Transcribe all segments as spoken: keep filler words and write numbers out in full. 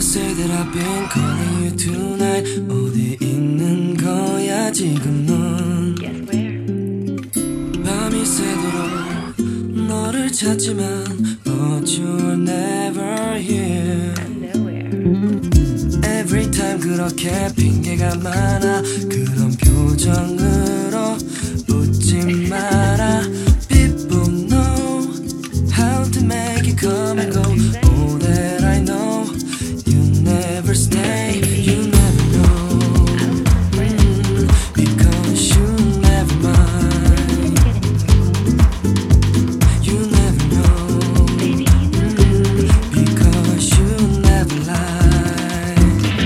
say that I've been calling you tonight. 어디 있는 거야 지금 넌? Yes, where? 밤이 새도록 너를 찾지만 But you're never here. I'm nowhere. Every time 그렇게 핑계가 많아. 그런 표정으로 웃지 마라. People know how to make it come and go. All that I know, you never stay. You never know, mm, because you never mind. You never know, mm, because you never lie.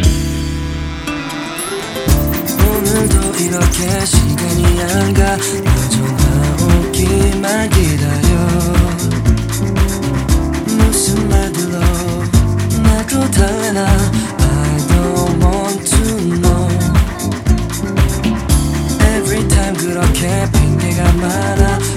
오늘도 이렇게 시간이 안 가. 너 전화 오기만 기다려. 무슨 말들로 나도 달래나. I don't want to know. Every time 그렇게 핑계가 많아.